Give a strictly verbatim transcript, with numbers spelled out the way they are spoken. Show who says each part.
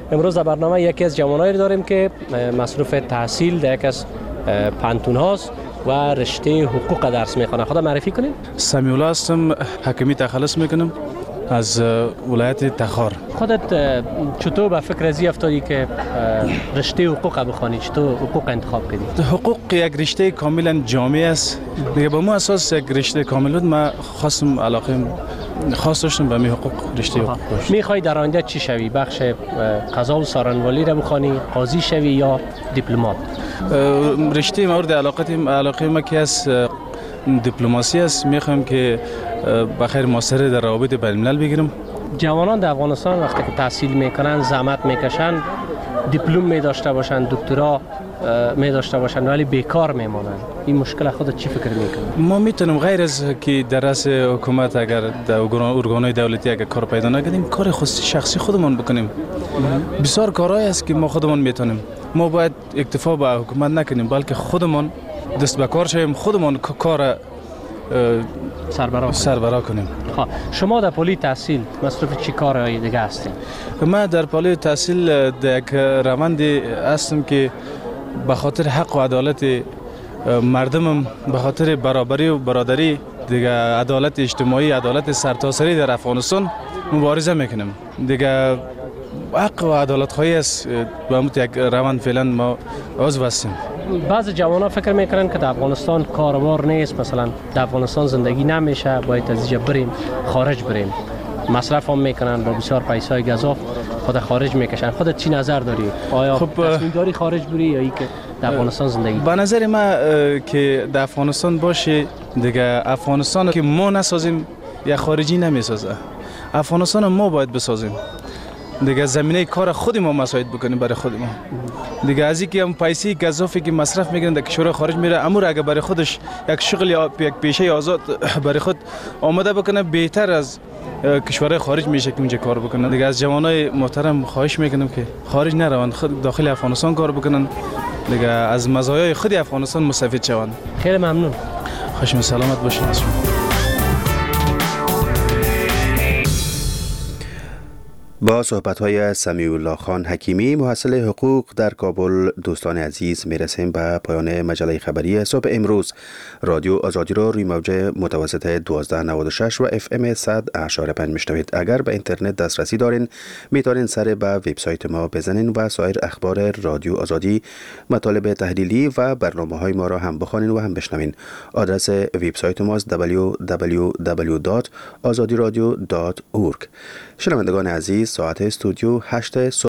Speaker 1: امروز در برنامه یکی از جوانایی داریم که مصروف تحصیل در یک از پانتون هاست و رشته حقوق درس میخوانه. خدا معرفی کنیم.
Speaker 2: سمیع الله هستم، حکیمی تخلص میکنم از ولایت تخار.
Speaker 1: خودت چطور به فکر ازی افتادی که رشته حقوق بخوانی؟ چطور حقوق انتخاب کردی؟
Speaker 2: حقوق یک رشته کاملا جامع است. دیگه با مو اساس یک رشته کامل بود، ما خواستم علاقه خاص داشتم به می حقوق رشته حقوق.
Speaker 1: میخوای در آینده چی شوی؟ بخش قضا و سارنوالی را بخوانی، قاضی شوی یا دیپلمات؟
Speaker 2: رشته مورد علاقتم علاقه ما که از دیپلماسی است. میخوام که بخیر ماستر در روابط بین الملل بگیرم.
Speaker 1: جوانان در افغانستان وقتی که تحصیل میکنن زحمت میکشن، دیپلم می داشته باشن، دکترا می داشته باشن ولی بیکار میمونن. این مشکل خودت چی فکر میکنی؟
Speaker 2: ما میتونیم غیر از که در رأس حکومت اگر در ارگان‌های دولتی اگر کار پیدا نکردیم، کار خود شخصی خودمون بکنیم. بسیار کارهایی است که ما خودمون میتونیم. ما باید اکتفا به حکومت نکنیم بلکه خودمون دست به کار شویم، خودمون کار
Speaker 1: سربراه
Speaker 2: سربراه کنیم.
Speaker 1: خب شما در پلی تحصیل مصروف چی کارهای دیگه هستین؟
Speaker 2: من در پلی تحصیل در یک روندی هستم که به خاطر حق و عدالت مردمم، به خاطر برابری و برادری دیگه، عدالت اجتماعی، عدالت سرتاسری در افغانستان مبارزه میکنم. دیگه حق و عدالت خواهی است. به همون یک روند فعلا ما عضو هستیم.
Speaker 1: بعض جوانان فکر میکنن که در افغانستان کاروبار نیست، مثلا در افغانستان زندگی نمیشه، باید از اینجا بریم خارج بریم. مصرف هم میکنن با بسیار پیسای گزاف، خود خارج میکشن. خودت چی نظر داری؟ آیا
Speaker 2: خب
Speaker 1: تصمیم داری خارج بری یا ای که در افغانستان زندگی؟
Speaker 2: به نظر من که در افغانستان باشه دیگه، افغانستان که ما نسازیم یا خارجی نمیسازه. افغانستان ما باید بسازیم دیگه، زمینه کار خود ما مساعد بکنیم برای خود ما دیگه. از اینکه هم پیسه گزافی که مصرف میکنن در کشور خارج میره، امور اگه برای خودش یک شغل یک پیشه آزاد برای خود آماده بکنه، بهتر از کشور خارج میشه که اونجا کار بکنن دیگه. از جوانای محترم خواهش میکنم که خارج نروند، خود داخل افغانستان کار بکنن دیگه، از مزایای خود افغانستان مستفید شوند.
Speaker 1: خیلی ممنون.
Speaker 2: خوشم سلامت باشین.
Speaker 3: با صحبت‌های سمیع الله خان حکیمی، محصل حقوق در کابل، دوستان عزیز میرسیم به پایان مجله خبری صبح امروز. رادیو آزادی را روی موج متوسط دوازده نود و شش و اف ام صد و اشاره پنج میشنوید. اگر به اینترنت دسترسی دارین میتونین سر به وبسایت ما بزنین و سایر اخبار رادیو آزادی، مطالب تحلیلی و برنامه‌های ما را هم بخوانین و هم بشنوین. آدرس وبسایت ما دبلیو دبلیو دبلیو دات آزادی رادیو دات اورگ. شنوندگان عزیز، ساعت استودیو هشت